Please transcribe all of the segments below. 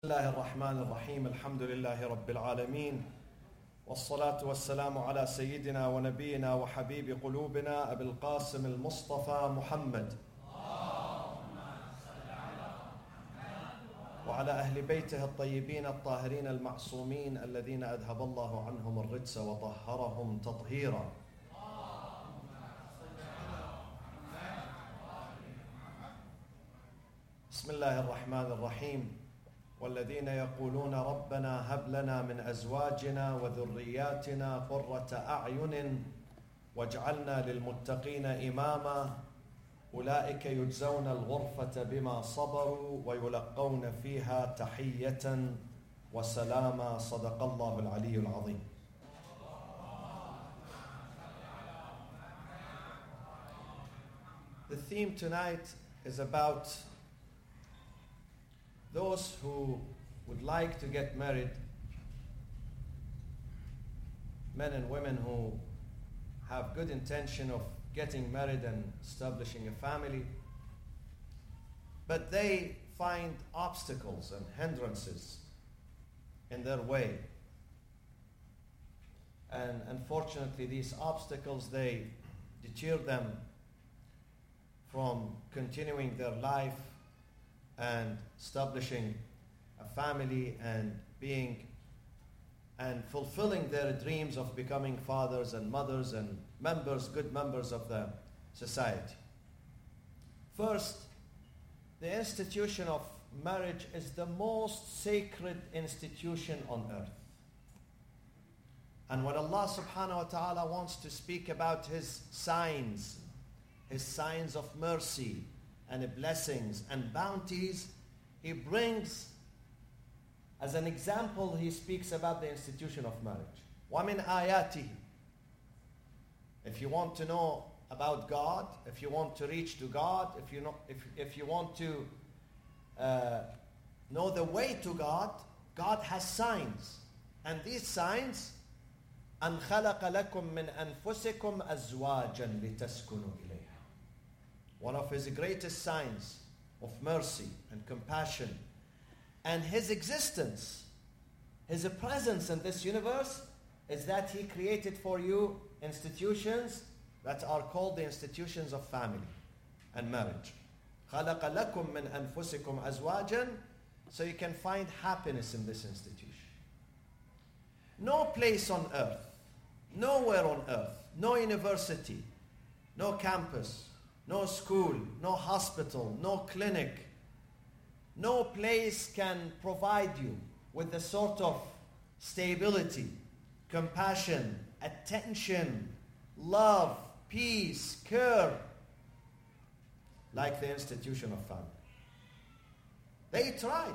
بسم الله الرحمن الرحيم الحمد لله رب العالمين والصلاة والسلام على سيدنا ونبينا وحبيب قلوبنا أبي القاسم المصطفى محمد وعلى أهل بيته الطيبين الطاهرين المعصومين الذين أذهب الله عنهم الرجس وطهرهم تطهيرا. بسم الله الرحمن الرحيم والذين يقولون ربنا هب لنا من أزواجنا وذرياتنا قرة أعين واجعلنا للمتقين إماما أولئك يجزون الغرفة بما صبروا ويلقون فيها تحية وسلاما. صدق الله العلي العظيم. The theme tonight is about those who would like to get married, men and women who have good intention of getting married and establishing a family, but they find obstacles and hindrances in their way. And unfortunately, these obstacles, they deter them from continuing their life and establishing a family and fulfilling their dreams of becoming fathers and mothers and good members of the society. First, the institution of marriage is the most sacred institution on earth. And when Allah subhanahu wa ta'ala wants to speak about His signs of mercy and blessings and bounties, He brings, as an example, He speaks about the institution of marriage. وَمِنْ آيَاتِهِ. If you want to know about God, if you want to reach to God, if you want to know the way to God, God has signs. And these signs, أَنْ خَلَقَ لَكُم مِّنْ أَنفُسِكُمْ أَزْوَاجًا لِتَسْكُنُوا إِلَيْهَا. One of His greatest signs of mercy and compassion and His existence, His presence in this universe, is that He created for you institutions that are called the institutions of family and marriage. خَلَقَ لَكُم مِّنْ أَنفُسِكُمْ أَزْوَاجًا, so you can find happiness in this institution. No place on earth, nowhere on earth, no university, no campus, no school, no hospital, no clinic, no place can provide you with the sort of stability, compassion, attention, love, peace, care like the institution of family. They tried.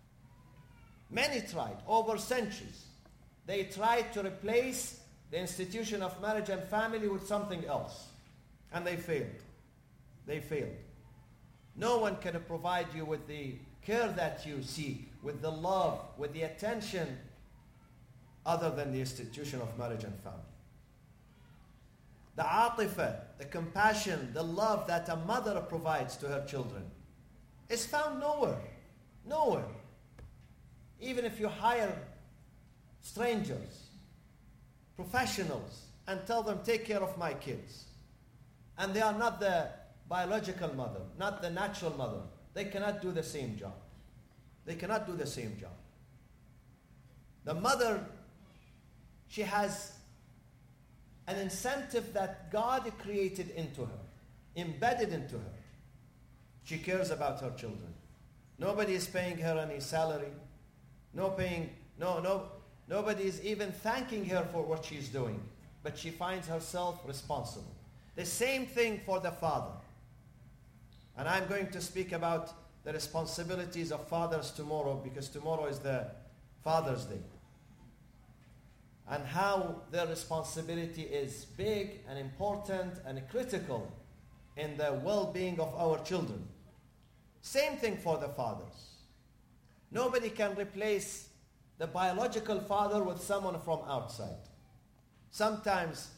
Many tried over centuries. They tried to replace the institution of marriage and family with something else, and they failed. They failed. No one can provide you with the care that you seek, with the love, with the attention, other than the institution of marriage and family. The atifa, the compassion, the love that a mother provides to her children is found nowhere. Nowhere. Even if you hire strangers, professionals, and tell them, take care of my kids, and they are not the biological mother, not the natural mother, they cannot do the same job. They cannot do the same job. The mother, she has an incentive that God created into her, embedded into her. She cares about her children. Nobody is paying her any salary. Nobody is even thanking her for what she's doing. But she finds herself responsible. The same thing for the father. And I'm going to speak about the responsibilities of fathers tomorrow, because tomorrow is the Father's Day. And how their responsibility is big and important and critical in the well-being of our children. Same thing for the fathers. Nobody can replace the biological father with someone from outside. Sometimes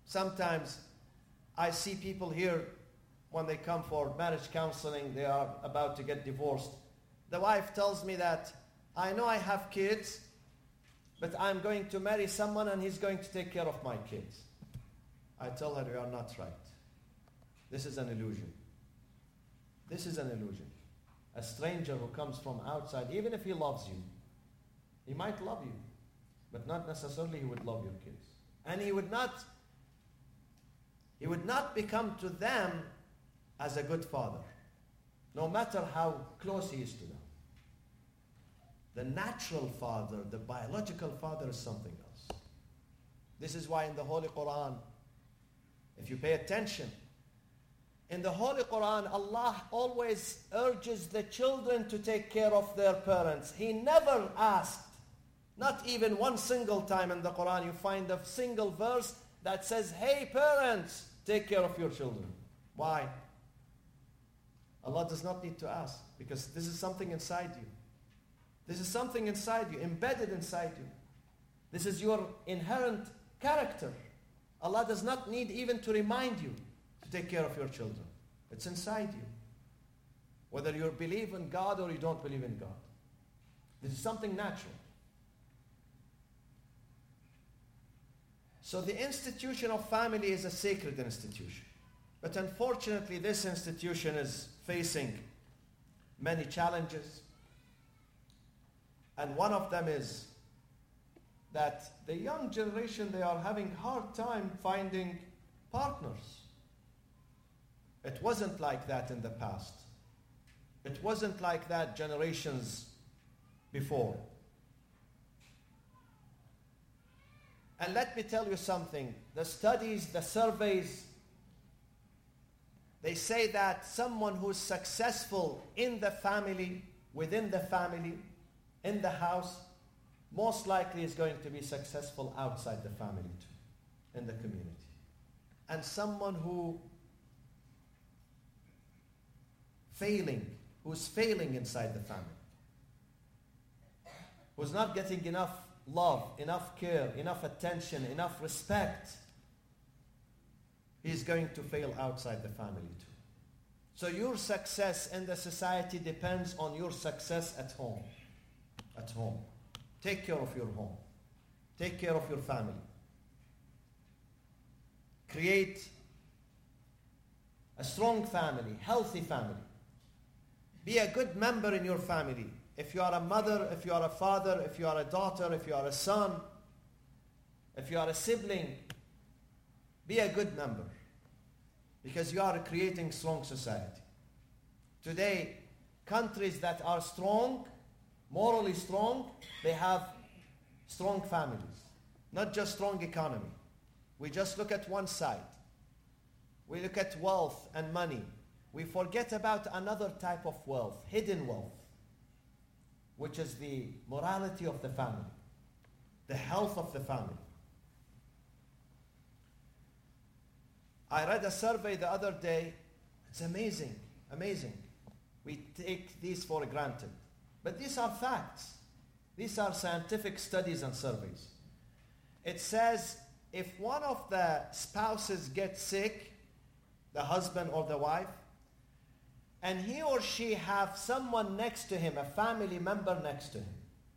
I see people here, when they come for marriage counseling, they are about to get divorced. The wife tells me that I know I have kids, but I'm going to marry someone and he's going to take care of my kids. I tell her, you are not right. This is an illusion. This is an illusion. A stranger who comes from outside, even if he loves you, he might love you, but not necessarily he would love your kids. And he would not become to them as a good father, no matter how close he is to them. The natural father, the biological father, is something else. This is why in the Holy Quran, if you pay attention, in the Holy Quran, Allah always urges the children to take care of their parents. He never asked, not even one single time in the Quran, you find a single verse that says, hey parents, take care of your children. Why? Allah does not need to ask, because this is something inside you. This is something inside you, embedded inside you. This is your inherent character. Allah does not need even to remind you to take care of your children. It's inside you. Whether you believe in God or you don't believe in God. This is something natural. So the institution of family is a sacred institution. But unfortunately, this institution is facing many challenges. And one of them is that the young generation, they are having a hard time finding partners. It wasn't like that in the past. It wasn't like that generations before. And let me tell you something. The studies, the surveys, they say that someone who's successful in the family, within the family, in the house, most likely is going to be successful outside the family too, in the community. And someone who's failing inside the family, who's not getting enough love, enough care, enough attention, enough respect, he's going to fail outside the family too. So your success in the society depends on your success at home. At home. Take care of your home. Take care of your family. Create a strong family, healthy family. Be a good member in your family. If you are a mother, if you are a father, if you are a daughter, if you are a son, if you are a sibling, be a good member. Because you are creating strong society. Today, countries that are strong, morally strong, they have strong families. Not just strong economy. We just look at one side. We look at wealth and money. We forget about another type of wealth, hidden wealth, which is the morality of the family, the health of the family. I read a survey the other day. It's amazing, amazing. We take these for granted. But these are facts. These are scientific studies and surveys. It says if one of the spouses gets sick, the husband or the wife, and he or she have someone next to him, a family member next to him,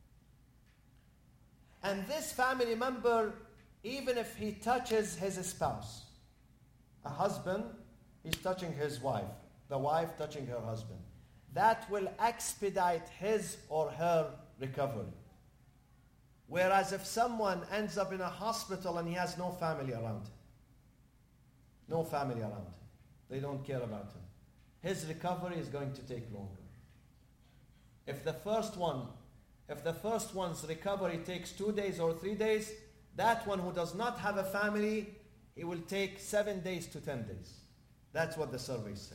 and this family member, even if he touches his spouse, a husband is touching his wife, the wife touching her husband, that will expedite his or her recovery. Whereas if someone ends up in a hospital and he has no family around him, no family around him, they don't care about him, his recovery is going to take longer. If the first one's recovery takes 2 days or 3 days, that one who does not have a family, it will take 7 days to 10 days. That's what the surveys say.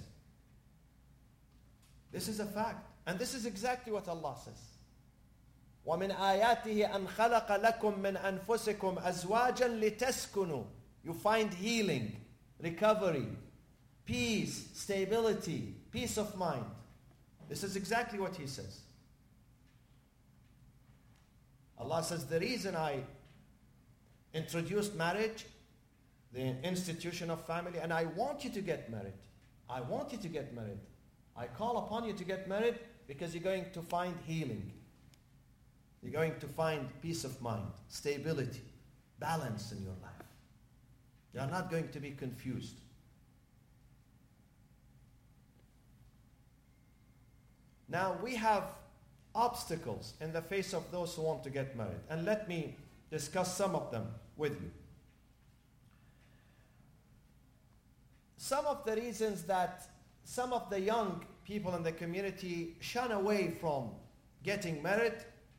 This is a fact. And this is exactly what Allah says. وَمِنْ آيَاتِهِ أَنْ خَلَقَ لَكُم مِّنْ أَنفُسِكُمْ أَزْوَاجًا لِتَسْكُنُوا. You find healing, recovery, peace, stability, peace of mind. This is exactly what He says. Allah says, the reason I introduced marriage, the institution of family, and I want you to get married. I want you to get married. I call upon you to get married because you're going to find healing. going to find peace of mind, stability, balance in your life. You are not going to be confused. Now, we have obstacles in the face of those who want to get married. And let me discuss some of them with you. Some of the reasons that some of the young people in the community shun away from getting married,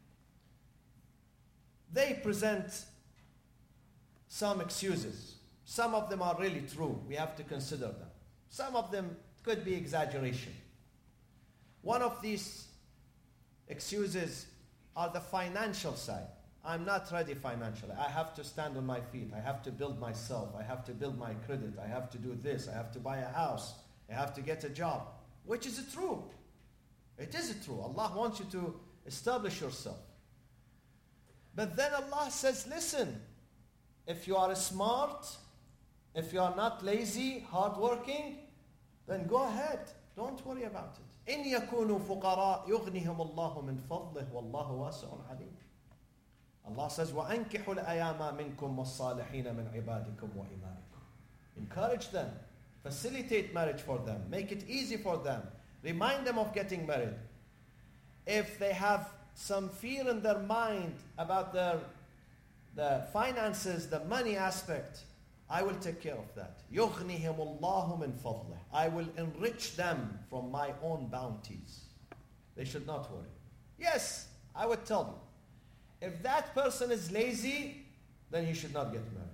they present some excuses. Some of them are really true. We have to consider them. Some of them could be exaggeration. One of these excuses are the financial side. I'm not ready financially. I have to stand on my feet. I have to build myself. I have to build my credit. I have to do this. I have to buy a house. I have to get a job. Which is true. It is true. Allah wants you to establish yourself. But then Allah says, listen, if you are smart, if you are not lazy, hardworking, then go ahead. Don't worry about it. إن يكونوا فقراء يغنيهم الله من فضله والله واسع عليم. Allah says, وَأَنْكِحُوا الْأَيَامَ مِنْكُمْ وَالصَّالِحِينَ مِنْ عِبَادِكُمْ وَإِمَائِكُمْ. Encourage them. Facilitate marriage for them. Make it easy for them. Remind them of getting married. If they have some fear in their mind about the finances, the money aspect, I will take care of that. يُغْنِهِمُ اللَّهُ مِنْ فَضْلِهِ. I will enrich them from my own bounties. They should not worry. Yes, I would tell you. If that person is lazy, then he should not get married.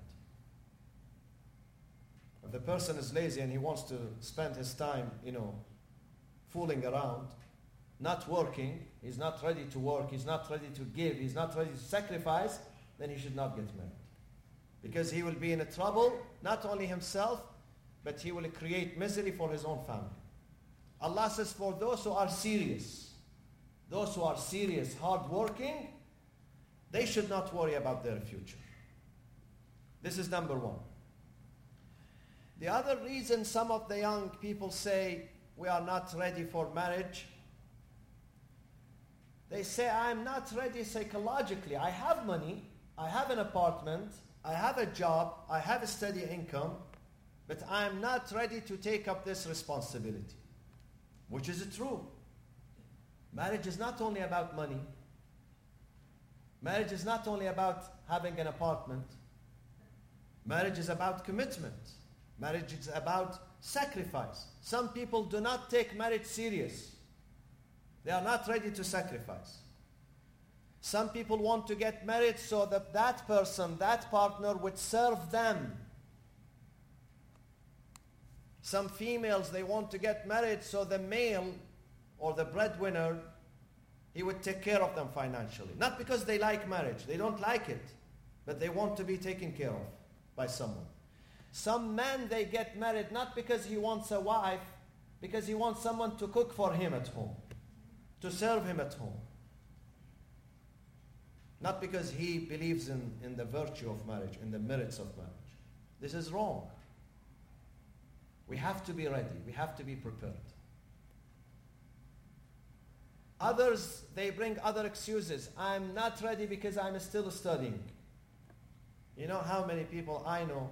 If the person is lazy and he wants to spend his time, fooling around, not working, he's not ready to work, he's not ready to give, he's not ready to sacrifice, then he should not get married. Because he will be in trouble, not only himself, but he will create misery for his own family. Allah says, for those who are serious, hard-working, they should not worry about their future. This is number one. The other reason some of the young people say, we are not ready for marriage, they say, I'm not ready psychologically. I have money, I have an apartment, I have a job, I have a steady income, but I'm not ready to take up this responsibility. Which is true. Marriage is not only about money. Marriage is not only about having an apartment. Marriage is about commitment. Marriage is about sacrifice. Some people do not take marriage serious. They are not ready to sacrifice. Some people want to get married so that that person, that partner would serve them. Some females, they want to get married so the male or the breadwinner, he would take care of them financially. Not because they like marriage. They don't like it. But they want to be taken care of by someone. Some men, they get married not because he wants a wife, because he wants someone to cook for him at home, to serve him at home. Not because he believes in the virtue of marriage, in the merits of marriage. This is wrong. We have to be ready. We have to be prepared. Others, they bring other excuses. I'm not ready because I'm still studying. You know how many people I know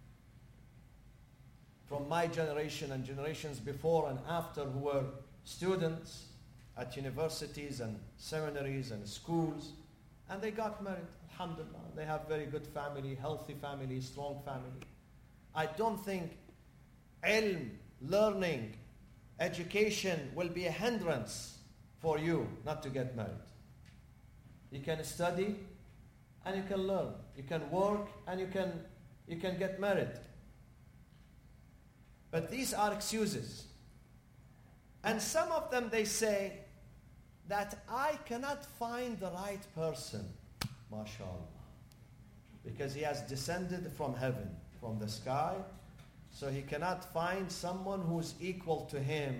from my generation and generations before and after who were students at universities and seminaries and schools, and they got married, alhamdulillah. They have very good family, healthy family, strong family. I don't think ilm, learning, education will be a hindrance for you not to get married. You can study and you can learn. You can work and you can get married. But these are excuses. And some of them, they say that I cannot find the right person, mashallah, because he has descended from heaven, from the sky, so he cannot find someone who's equal to him.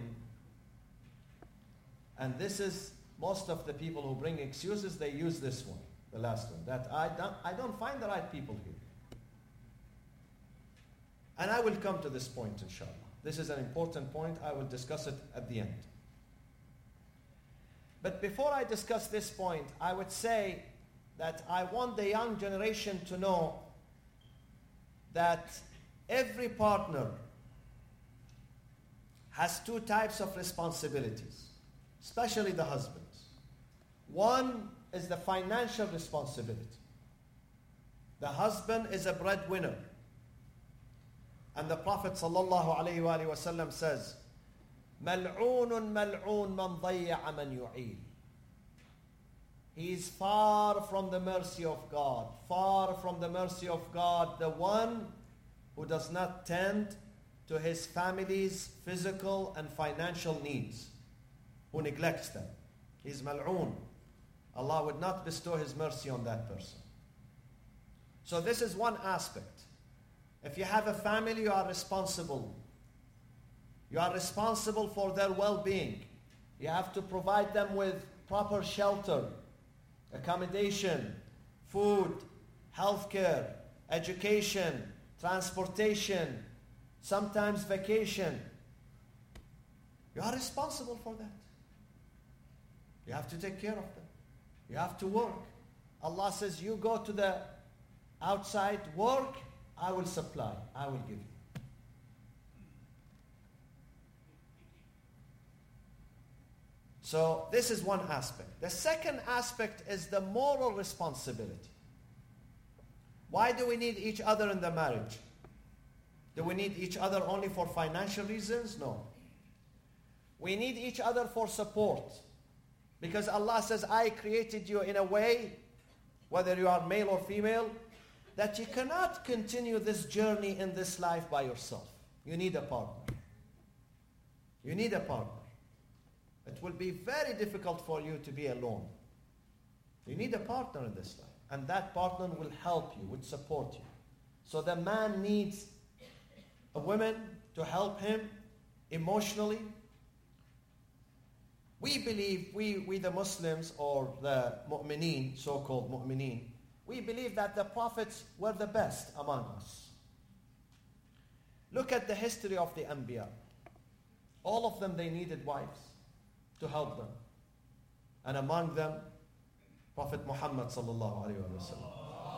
And this is, most of the people who bring excuses, they use this one, the last one, that I don't find the right people here. And I will come to this point, inshallah. This is an important point. I will discuss it at the end. But before I discuss this point, I would say that I want the young generation to know that every partner has two types of responsibilities, especially the husbands. One is the financial responsibility. The husband is a breadwinner. And the Prophet ﷺ says, مَلْعُونٌ مَلْعُونٌ مَنْ ضَيَّعَ مَنْ يُعِيلٌ. He is far from the mercy of God. Far from the mercy of God, the one who does not tend to his family's physical and financial needs, who neglects them. He is mal'oon. Allah would not bestow His mercy on that person. So this is one aspect. If you have a family, you are responsible. You are responsible for their well-being. You have to provide them with proper shelter, accommodation, food, healthcare, education, transportation, sometimes vacation. You are responsible for that. You have to take care of them. You have to work. Allah says, you go to the outside work, I will supply, I will give you. So this is one aspect. The second aspect is the moral responsibility. Why do we need each other in the marriage? Do we need each other only for financial reasons? No. We need each other for support. Because Allah says, I created you in a way, whether you are male or female, that you cannot continue this journey in this life by yourself. You need a partner. You need a partner. It will be very difficult for you to be alone. You need a partner in this life. And that partner will help you, will support you. So the man needs a woman to help him emotionally. We believe, we the Muslims or the mu'mineen, so-called mu'mineen, we believe that the prophets were the best among us. Look at the history of the Anbiya. All of them, they needed wives to help them. And among them, Prophet Muhammad sallallahu alaihi wasallam.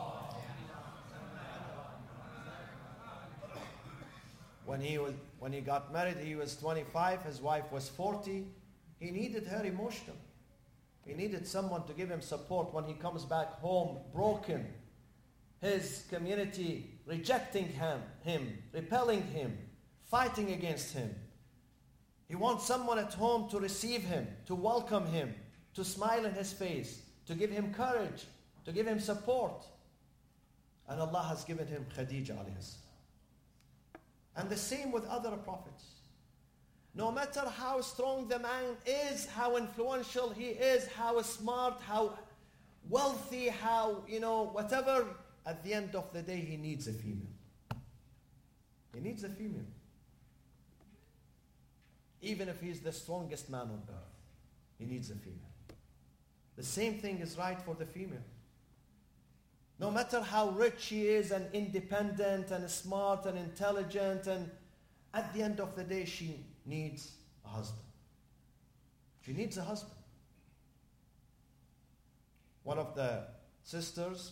When he got married, he was 25, his wife was 40. He needed her emotionally. He needed someone to give him support when he comes back home broken. His community rejecting him, repelling him, fighting against him. He wants someone at home to receive him, to welcome him, to smile in his face, to give him courage, to give him support. And Allah has given him Khadija alayhi salam. And the same with other prophets. No matter how strong the man is, how influential he is, how smart, how wealthy, how, whatever, at the end of the day, he needs a female. He needs a female. Even if he's the strongest man on earth, he needs a female. The same thing is right for the female. No matter how rich she is and independent and smart and intelligent, and at the end of the day, she needs a husband. She needs a husband. One of the sisters,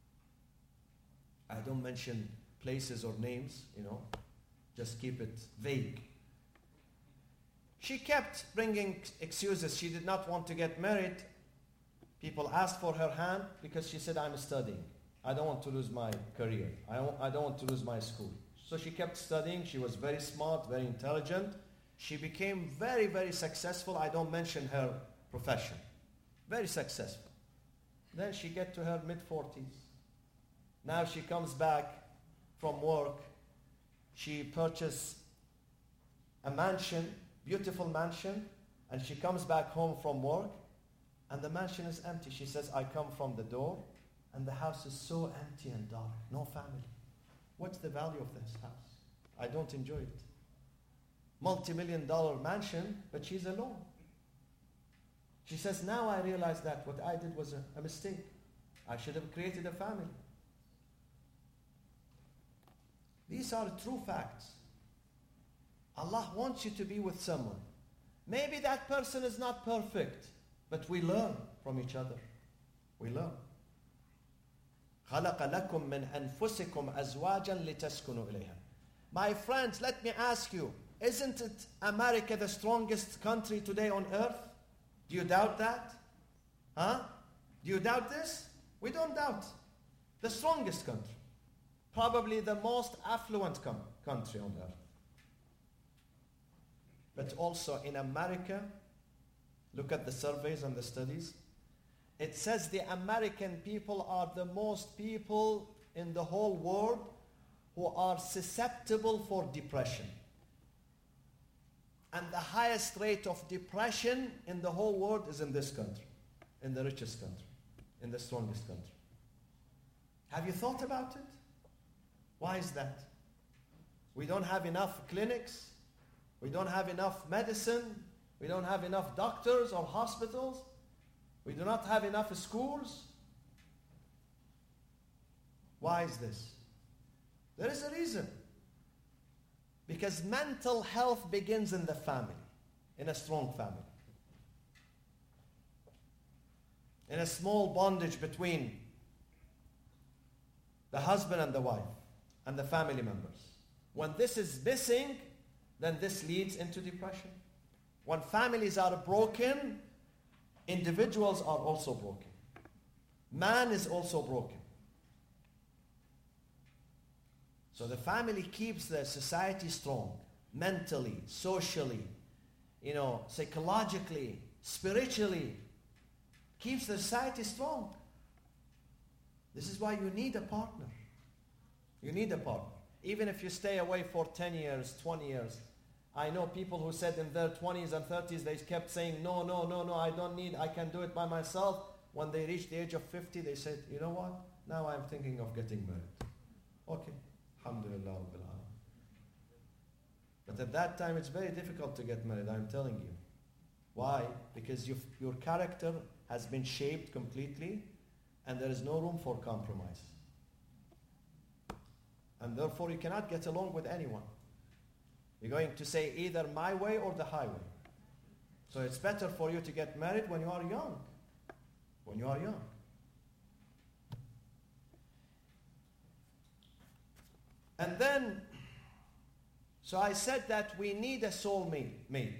I don't mention places or names, just keep it vague. She kept bringing excuses. She did not want to get married. People asked for her hand because she said, I'm studying. I don't want to lose my career. I don't want to lose my school. So she kept studying. She was very smart, very intelligent. She became very, very successful. I don't mention her profession. Very successful. Then she get to her mid-40s. Now she comes back from work. She purchased a mansion, beautiful mansion, and she comes back home from work, and the mansion is empty. She says, I come from the door, and the house is so empty and dark. No family. What's the value of this house? I don't enjoy it. Multi-million-dollar mansion, but she's alone. She says, now I realize that what I did was a mistake. I should have created a family. These are true facts. Allah wants you to be with someone. Maybe that person is not perfect. But we learn from each other. We learn. خَلَقَ لَكُم مِّنْ أَنفُسِكُمْ أَزْوَاجًا لِتَسْكُنُوا إِلَيْهَا. My friends, let me ask you, isn't it America the strongest country today on earth? Do you doubt that? Huh? Do you doubt this? We don't doubt. The strongest country. Probably the most affluent country on earth. But also in America, look at the surveys and the studies. It says the American people are the most people in the whole world who are susceptible for depression. And the highest rate of depression in the whole world is in this country, in the richest country, in the strongest country. Have you thought about it? Why is that? We don't have enough clinics. We don't have enough medicine. We don't have enough doctors or hospitals. We do not have enough schools. Why is this? There is a reason. Because mental health begins in the family, in a strong family. In a small bondage between the husband and the wife and the family members. When this is missing, then this leads into depression. When families are broken, individuals are also broken. Man is also broken. So the family keeps the society strong, mentally, socially, psychologically, spiritually. Keeps the society strong. This is why you need a partner. You need a partner. Even if you stay away for 10 years, 20 years. I know people who said in their 20s and 30s, they kept saying, no, I don't need, I can do it by myself. When they reached the age of 50, they said, you know what? Now I'm thinking of getting married. Okay. Alhamdulillah Rabbil Alamin. But at that time, it's very difficult to get married, I'm telling you. Why? Because your character has been shaped completely, and there is no room for compromise. And therefore, you cannot get along with anyone. You're going to say either my way or the highway. So it's better for you to get married when you are young. When you are young. And then, so I said that we need a soulmate.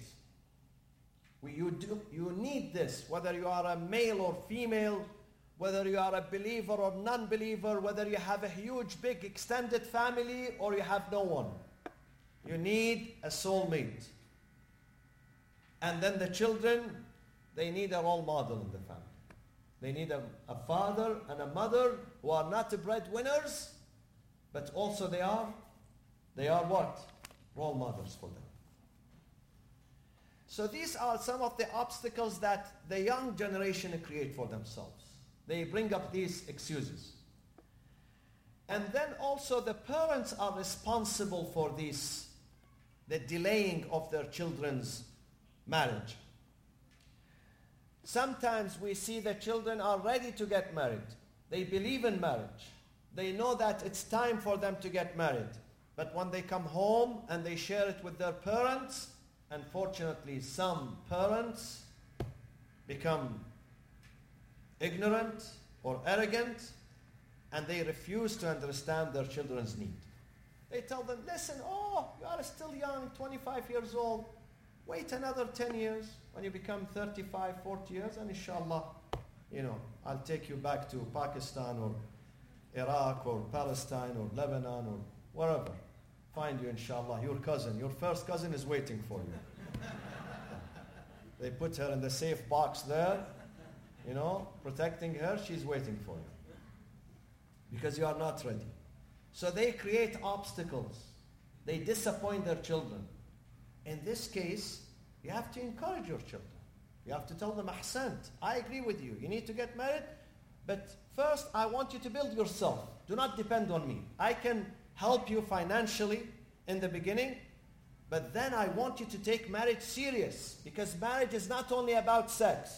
You need this, whether you are a male or female, whether you are a believer or non-believer, whether you have a huge, big, extended family or you have no one. You need a soulmate. And then the children, they need a role model in the family. They need a father and a mother who are not breadwinners, but also they are what? Role models for them. So these are some of the obstacles that the young generation create for themselves. They bring up these excuses. And then also the parents are responsible for this, the delaying of their children's marriage. Sometimes we see the children are ready to get married. They believe in marriage. They know that it's time for them to get married. But when they come home and they share it with their parents, unfortunately some parents become ignorant or arrogant, and they refuse to understand their children's need. They tell them, listen, you are still young, 25 years old. Wait another 10 years. When you become 35, 40 years, and inshallah, I'll take you back to Pakistan or Iraq or Palestine or Lebanon or wherever. Find you, inshallah, your first cousin is waiting for you. They put her in the safe box there, protecting her. She's waiting for you. Because you are not ready. So they create obstacles. They disappoint their children. In this case, you have to encourage your children. You have to tell them, Ahsant, I agree with you. You need to get married. But first, I want you to build yourself. Do not depend on me. I can help you financially in the beginning. But then I want you to take marriage serious. Because marriage is not only about sex.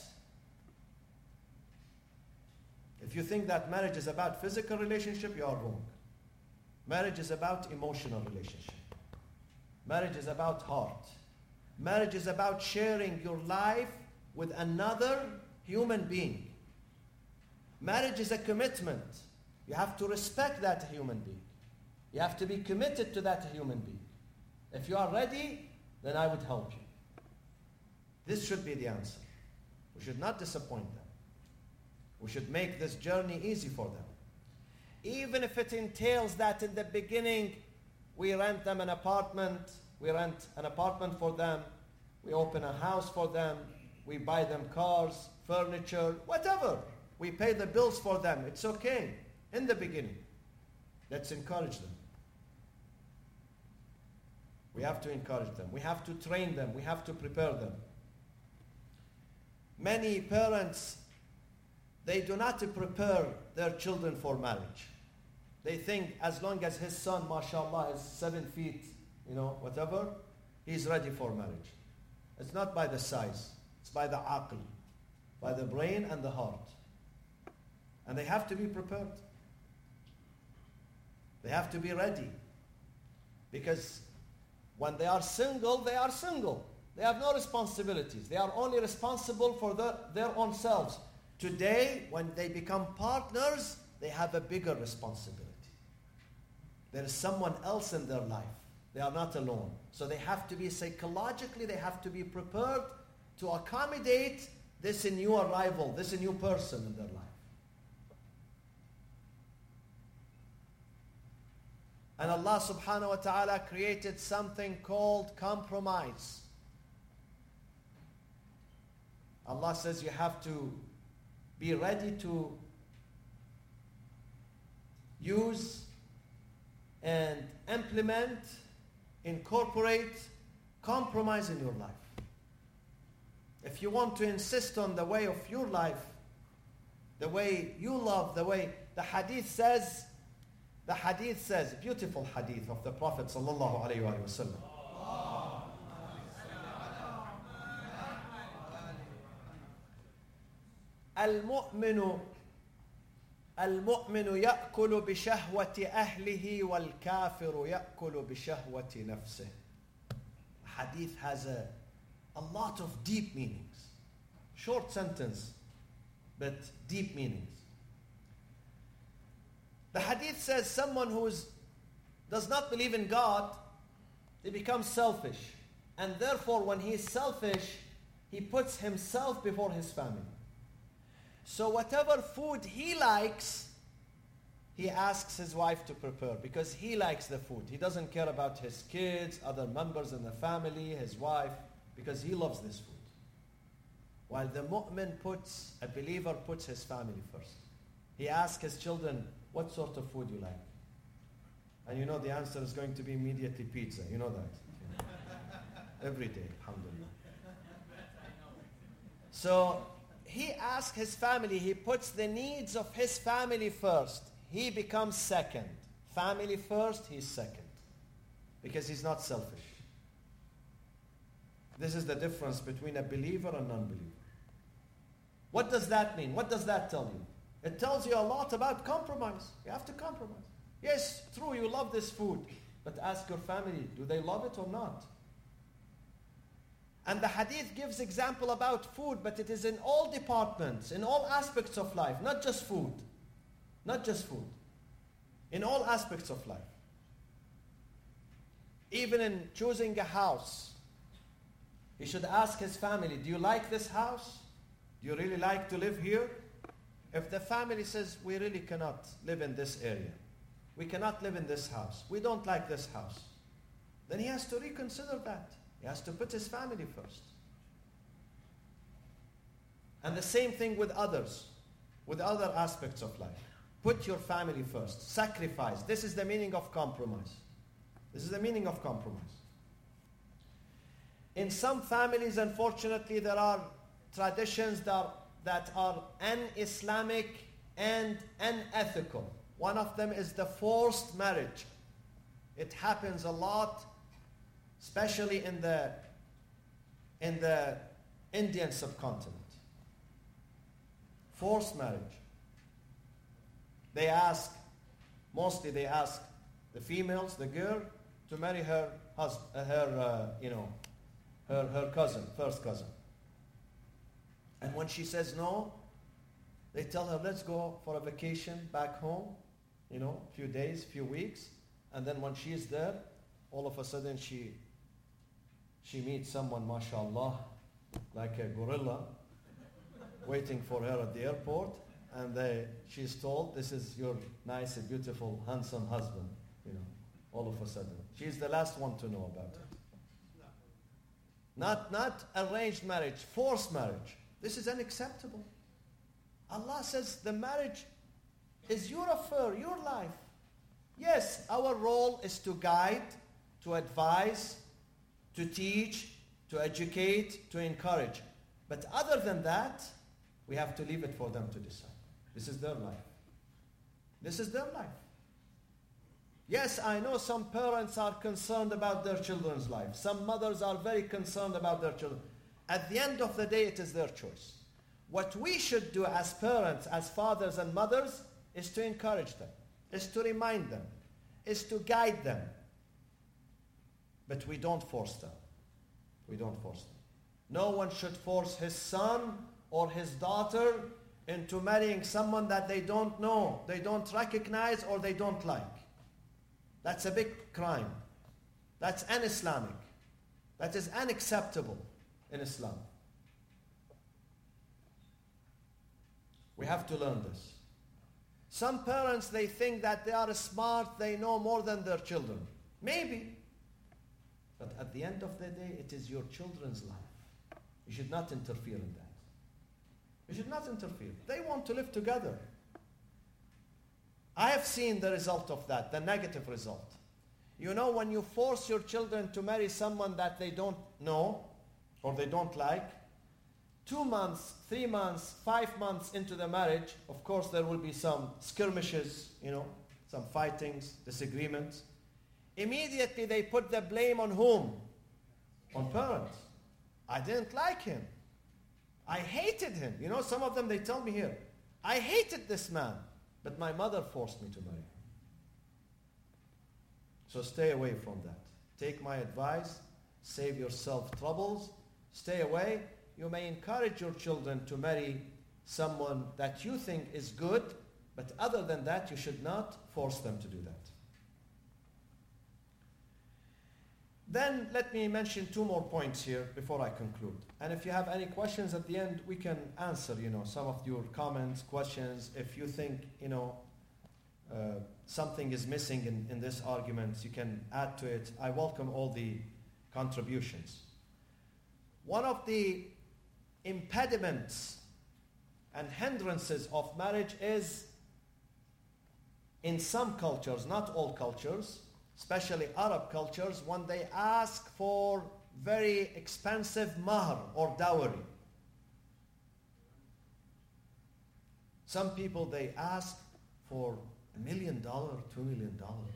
If you think that marriage is about physical relationship, you are wrong. Marriage is about emotional relationship. Marriage is about heart. Marriage is about sharing your life with another human being. Marriage is a commitment. You have to respect that human being. You have to be committed to that human being. If you are ready, then I would help you. This should be the answer. We should not disappoint them. We should make this journey easy for them. Even if it entails that in the beginning, we rent them an apartment, we rent an apartment for them, we open a house for them, we buy them cars, furniture, whatever. We pay the bills for them. It's okay in the beginning. Let's encourage them. We have to encourage them. We have to train them. We have to prepare them. Many parents, they do not prepare their children for marriage. They think as long as his son, mashallah, is 7 feet, whatever, he's ready for marriage. It's not by the size. It's by the aql, by the brain and the heart. And they have to be prepared. They have to be ready. Because when they are single, they are single. They have no responsibilities. They are only responsible for their own selves. Today, when they become partners, they have a bigger responsibility. There is someone else in their life. They are not alone. So they have to be psychologically, they have to be prepared to accommodate this new arrival, this new person in their life. And Allah subhanahu wa ta'ala created something called compromise. Allah says you have to be ready to use and implement, incorporate compromise in your life. If you want to insist on the way of your life, the way you love, the way the hadith says, beautiful hadith of the Prophet sallallahu alaihi wasallam. المؤمن يأكل بشهوة أهله والكافر يأكل بشهوة نفسه. Hadith has a lot of deep meanings. Short sentence, but deep meanings. The hadith says someone who does not believe in God, he becomes selfish. And therefore, when he is selfish, he puts himself before his family. So whatever food he likes, he asks his wife to prepare because he likes the food. He doesn't care about his kids, other members in the family, his wife, because he loves this food. While the mu'min a believer puts his family first. He asks his children, what sort of food you like? And you know the answer is going to be immediately pizza. You know that. Every day, alhamdulillah. So he asks his family, he puts the needs of his family first. He becomes second. Family first, he's second. Because he's not selfish. This is the difference between a believer and non-believer. What does that mean? What does that tell you? It tells you a lot about compromise. You have to compromise. Yes, true, you love this food. But ask your family, do they love it or not? And the hadith gives example about food, but it is in all departments, in all aspects of life, not just food. Not just food. In all aspects of life. Even in choosing a house, he should ask his family, do you like this house? Do you really like to live here? If the family says, we really cannot live in this area, we cannot live in this house, we don't like this house, then he has to reconsider that. He has to put his family first. And the same thing with others, with other aspects of life. Put your family first. Sacrifice. This is the meaning of compromise. This is the meaning of compromise. In some families, unfortunately, there are traditions that are un-Islamic and unethical. One of them is the forced marriage. It happens a lot, especially in the Indian subcontinent. Forced marriage. Mostly they ask the females, the girl, to marry her husband, her cousin, first cousin. And when she says no, they tell her, let's go for a vacation back home, a few days, few weeks. And then when she is there, all of a sudden she meets someone, mashallah, like a gorilla, waiting for her at the airport. And she's told, this is your nice, beautiful, handsome husband, all of a sudden. She's the last one to know about it. Not arranged marriage, forced marriage. This is unacceptable. Allah says the marriage is your affair, your life. Yes, our role is to guide, to advise, to teach, to educate, to encourage. But other than that, we have to leave it for them to decide. This is their life. This is their life. Yes, I know some parents are concerned about their children's life. Some mothers are very concerned about their children. At the end of the day, it is their choice. What we should do as parents, as fathers and mothers, is to encourage them, is to remind them, is to guide them. But we don't force them. We don't force them. No one should force his son or his daughter into marrying someone that they don't know, they don't recognize, or they don't like. That's a big crime. That's un-Islamic. That is unacceptable in Islam. We have to learn this. Some parents, they think that they are smart, they know more than their children. Maybe. But at the end of the day, it is your children's life. You should not interfere in that. You should not interfere. They want to live together. I have seen the result of that, the negative result. When you force your children to marry someone that they don't know or they don't like, 2 months, 3 months, 5 months into the marriage, of course there will be some skirmishes, some fightings, disagreements. Immediately they put the blame on whom? On parents. I didn't like him. I hated him. Some of them, they tell me here, I hated this man, but my mother forced me to marry him. So stay away from that. Take my advice. Save yourself troubles. Stay away. You may encourage your children to marry someone that you think is good, but other than that, you should not force them to do that. Then let me mention 2 more points here before I conclude. And if you have any questions at the end, we can answer, some of your comments, questions. If you think, something is missing in this argument, you can add to it. I welcome all the contributions. One of the impediments and hindrances of marriage is, in some cultures, not all cultures, especially Arab cultures, when they ask for very expensive mahr or dowry. Some people, they ask for $1 million, $2 million.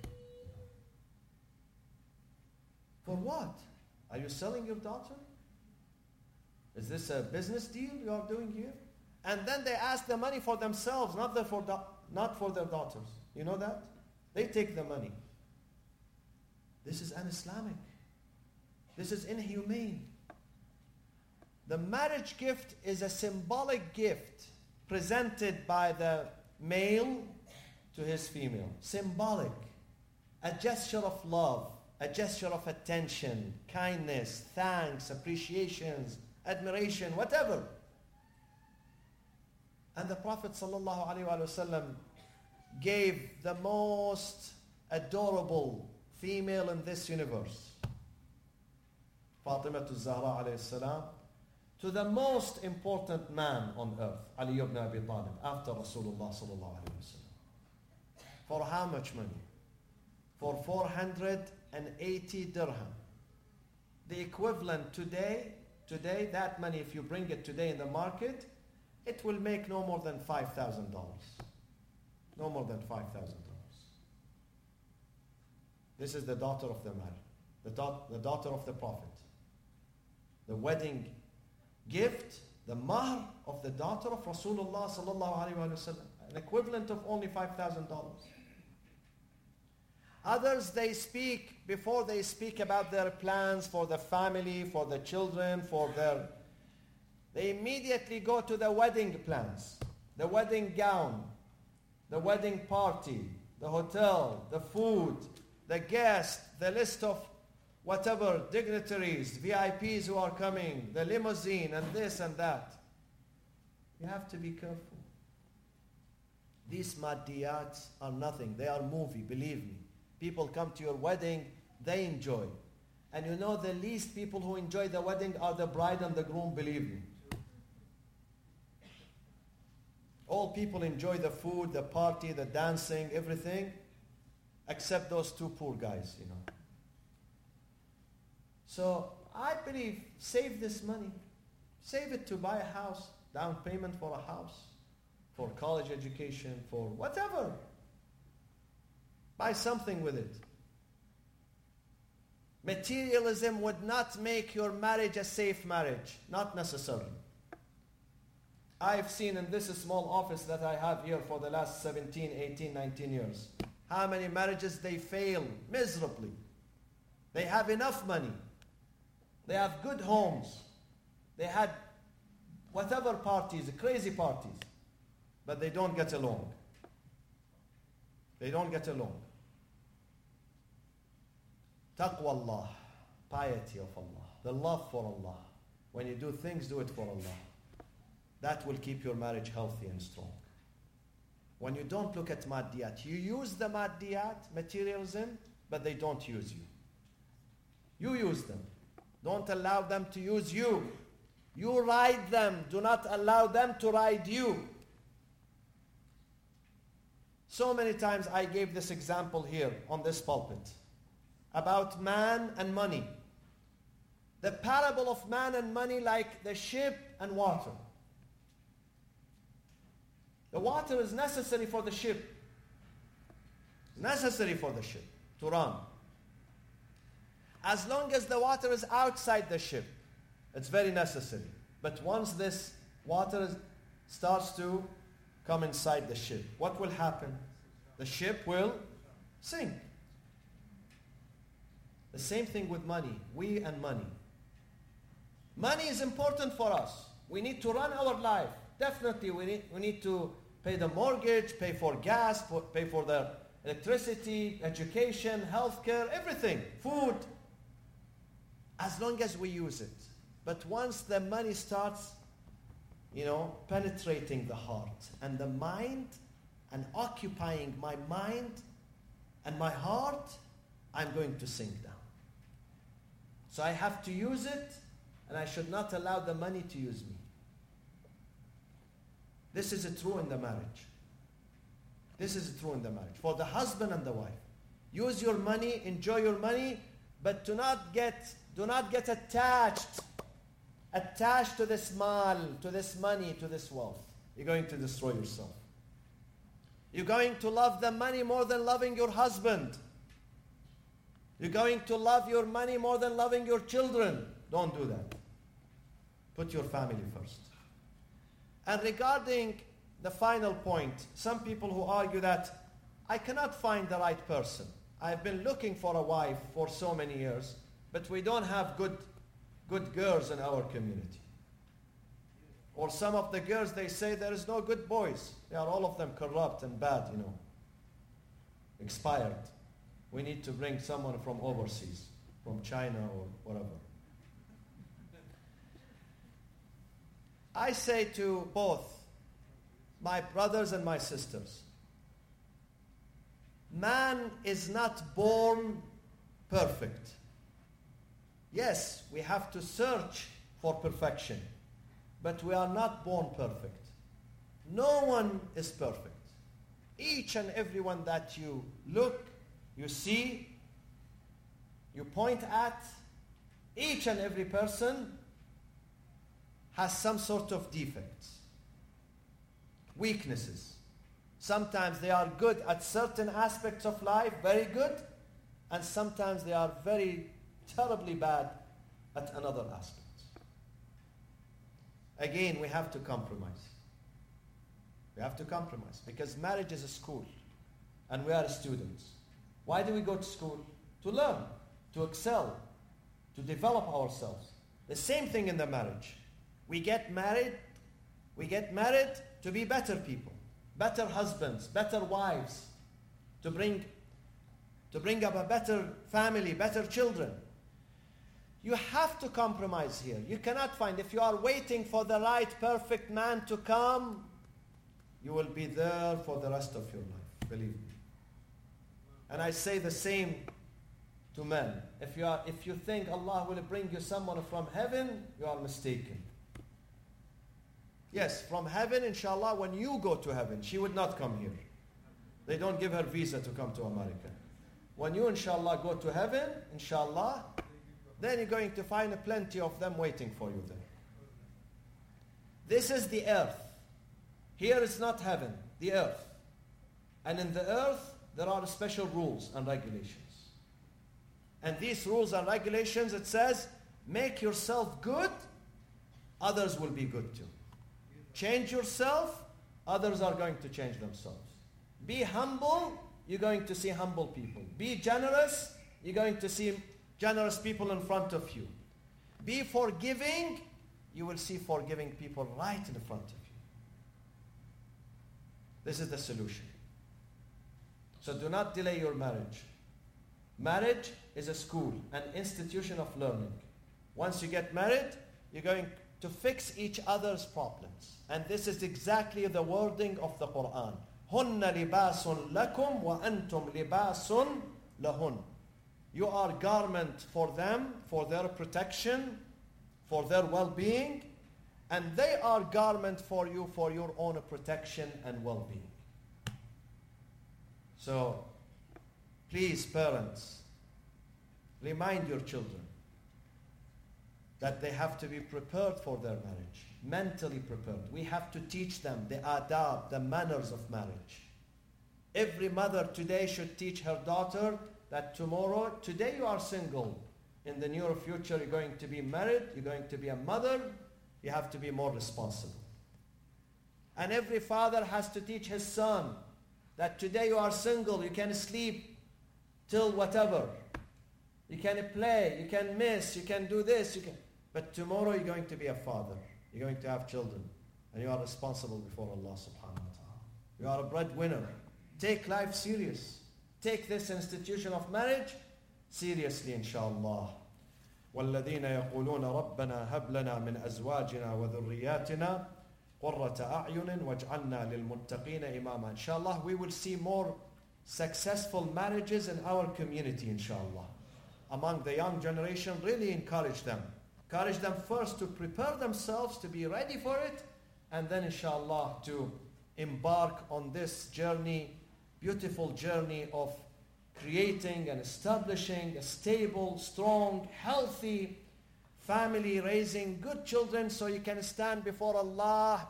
For what? Are you selling your daughter? Is this a business deal you are doing here? And then they ask the money for themselves, not for their daughters. You know that? They take the money. This is un-Islamic. This is inhumane. The marriage gift is a symbolic gift presented by the male to his female. Symbolic. A gesture of love, a gesture of attention, kindness, thanks, appreciations, admiration, whatever. And the Prophet ﷺ gave the most adorable female in this universe, Fatima al-Zahra alayhi salam, to the most important man on earth, Ali ibn Abi Talib, after Rasulullah sallallahu alayhi wa sallam. For how much money? For 480 dirham. The equivalent today, that money, if you bring it today in the market, it will make no more than $5,000. No more than $5,000. This is the daughter of the man, the daughter of the Prophet. The wedding gift, the mahr of the daughter of Rasulullah sallallahu alaihi wasallam, an equivalent of only $5,000. Others, before they speak about their plans for the family, for the children, for their They immediately go to the wedding plans, the wedding gown, the wedding party, the hotel, the food, the guest, the list of whatever, dignitaries, VIPs who are coming, the limousine, and this and that. You have to be careful. These maddiyats are nothing. They are movie, believe me. People come to your wedding, they enjoy. And you know the least people who enjoy the wedding are the bride and the groom, believe me. All people enjoy the food, the party, the dancing, everything, except those two poor guys, you know. So I believe, save this money. Save it to buy a house, down payment for a house, for college education, for whatever. Buy something with it. Materialism would not make your marriage a safe marriage. Not necessarily. I've seen in this small office that I have here for the last 17, 18, 19 years, how many marriages they fail miserably. They have enough money. They have good homes. They had whatever parties, crazy parties, but they don't get along. They don't get along. Taqwa Allah, piety of Allah, the love for Allah. When you do things, do it for Allah. That will keep your marriage healthy and strong. When you don't look at maddiyat, you use the maddiyat, materialism, but they don't use you. You use them. Don't allow them to use you. You ride them. Do not allow them to ride you. So many times I gave this example here on this pulpit about man and money. The parable of man and money, like the ship and water. The water is necessary for the ship. Necessary for the ship to run. As long as the water is outside the ship, it's very necessary. But once this water starts to come inside the ship, what will happen? The ship will sink. The same thing with money. We and money. Money is important for us. We need to run our life. Definitely we need to pay the mortgage, pay for gas, pay for the electricity, education, healthcare, everything, food. As long as we use it. But once the money starts, penetrating the heart and the mind and occupying my mind and my heart, I'm going to sink down. So I have to use it, and I should not allow the money to use me. This is true in the marriage. This is true in the marriage. For the husband and the wife. Use your money, enjoy your money, but do not get attached to this mal, to this money, to this wealth. You're going to destroy yourself. You're going to love the money more than loving your husband. You're going to love your money more than loving your children. Don't do that. Put your family first. And regarding the final point, some people who argue that I cannot find the right person. I've been looking for a wife for so many years, but we don't have good girls in our community. Or some of the girls, they say there is no good boys. They are all of them corrupt and bad, expired. We need to bring someone from overseas, from China or whatever. I say to both my brothers and my sisters, man is not born perfect. Yes, we have to search for perfection, but we are not born perfect. No one is perfect. Each and every one that you look, you see, you point at, each and every person has some sort of defects, weaknesses. Sometimes they are good at certain aspects of life, very good, and sometimes they are very terribly bad at another aspect. Again, we have to compromise. We have to compromise because marriage is a school and we are students. Why do we go to school? To learn, to excel, to develop ourselves. The same thing in the marriage. We get married to be better people, better husbands, better wives, to bring up a better family, better children. You have to compromise here. You cannot find, if you are waiting for the right, perfect man to come, you will be there for the rest of your life, believe me. And I say the same to men. If you think Allah will bring you someone from heaven, you are mistaken. Yes, from heaven, inshallah, when you go to heaven, she would not come here. They don't give her visa to come to America. When you, inshallah, go to heaven, inshallah, then you're going to find plenty of them waiting for you there. This is the earth. Here is not heaven, the earth. And in the earth, there are special rules and regulations. And these rules and regulations, it says, make yourself good, others will be good too. Change yourself, others are going to change themselves. Be humble, you're going to see humble people. Be generous, you're going to see generous people in front of you. Be forgiving, you will see forgiving people right in front of you. This is the solution. So do not delay your marriage. Marriage is a school, an institution of learning. Once you get married, you're going to fix each other's problems. And this is exactly the wording of the Quran. هُنَّ لِبَاسٌ لَكُمْ وَأَنْتُمْ لِبَاسٌ لَهُنْ. You are garment for them, for their protection, for their well-being, and they are garment for you for your own protection and well-being. So, please, parents, remind your children that they have to be prepared for their marriage, mentally prepared. We have to teach them the adab, the manners of marriage. Every mother today should teach her daughter that today you are single. In the near future you're going to be married, you're going to be a mother, you have to be more responsible. And every father has to teach his son that today you are single, you can sleep till whatever. You can play, you can miss, you can do this, but tomorrow you're going to be a father. You're going to have children. And you are responsible before Allah subhanahu wa ta'ala. You are a breadwinner. Take life serious. Take this institution of marriage seriously, inshallah. وَالَّذِينَ يَقُولُونَ رَبَّنَا هَبْ لَنَا مِنْ أَزْوَاجِنَا وَذُرِّيَّاتِنَا قُرَّةَ أَعْيُنٍ وَاجْعَلْنَا لِلْمُتَّقِينَ إِمَامًا. Inshallah, we will see more successful marriages in our community, inshallah. Among the young generation, really encourage them. Encourage them first to prepare themselves to be ready for it, and then inshallah to embark on this journey, beautiful journey of creating and establishing a stable, strong, healthy family, raising good children so you can stand before Allah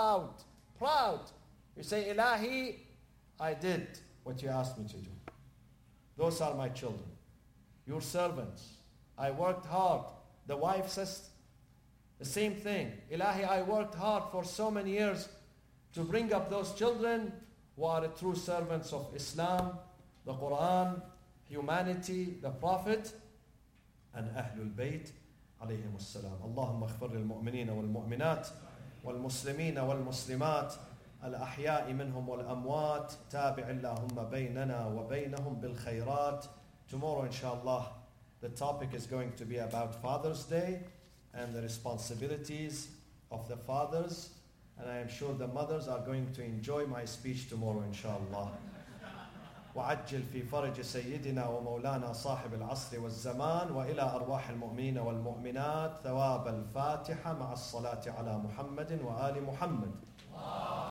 proud. You say, Ilahi, I did what you asked me to do. Those are my children, your servants. I worked hard. The wife says the same thing. Ilahi, I worked hard for so many years to bring up those children who are true servants of Islam, the Quran, humanity, the Prophet, and Ahlul Bayt alayhim as-salam. Allahumma aghfir lil mu'minina wal mu'minat wal muslimina wal muslimat al ahya'i minhum wal amwat tabi' Allahumma baynana wa baynahum bil khayrat. Tomorrow, inshallah, the topic is going to be about Father's Day and the responsibilities of the fathers. And I am sure the mothers are going to enjoy my speech tomorrow, inshallah. وعجل في فرج سيدنا ومولانا صاحب العصر والزمان وإلى أرواح المؤمنين والمؤمنات ثواب الفاتحة مع الصلاة على محمد وآل محمد.